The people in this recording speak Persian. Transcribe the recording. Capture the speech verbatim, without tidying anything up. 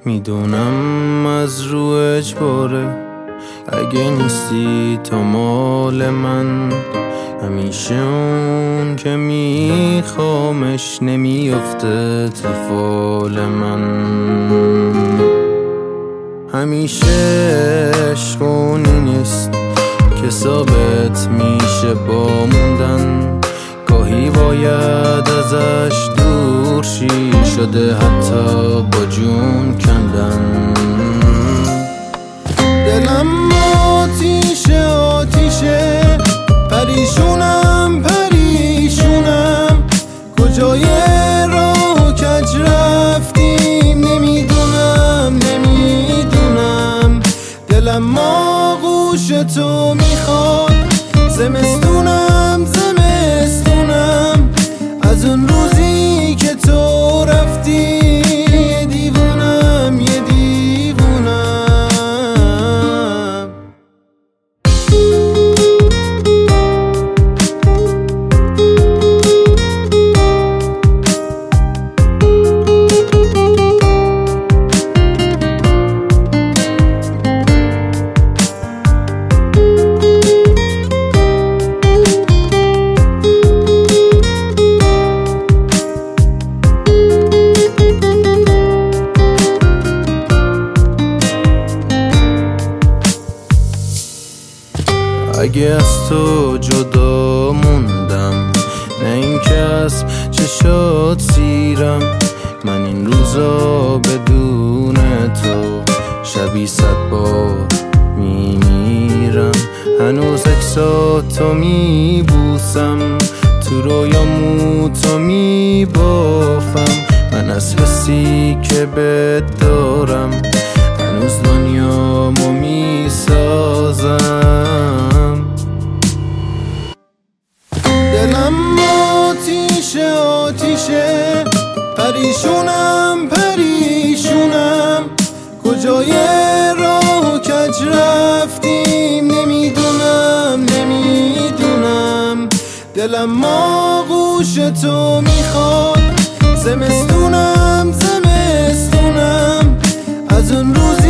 میدونم از رو اجباره، اگه نیستی تا مال من، همیشه اون که میخوامش نمیافته تو فال من. همیشه عشق اونی نیست که ثابت میشه با موندن، گاهی باید ازش دور شی، شده حتی با جون کندن. دلم آتیشه آتیشه، پریشونم پریشونم، کجای راه کج رفتیم نمیدونم نمیدونم. دلم آغوش تو میخواد، زمستونم زمستونم، از اون روزی که تو رفتی یه دیوونم یه دیوونم. اگه از تو جدا موندم، نه این که از چشات سیرم، من این روزا بدون تو شبی صد بار میمیرم. هنوز عکساتو میبوسم، تو رویامو تو میبافم، من از حسی که بهت دارم هنوز دنیامو میسازم. دلم آتیشه آتیشه، پریشونم پریشونم، کجای راه کج رفتیم نمیدونم نمیدونم. دلم آغوش تو میخواد، زمستونم زمستونم، از اون روز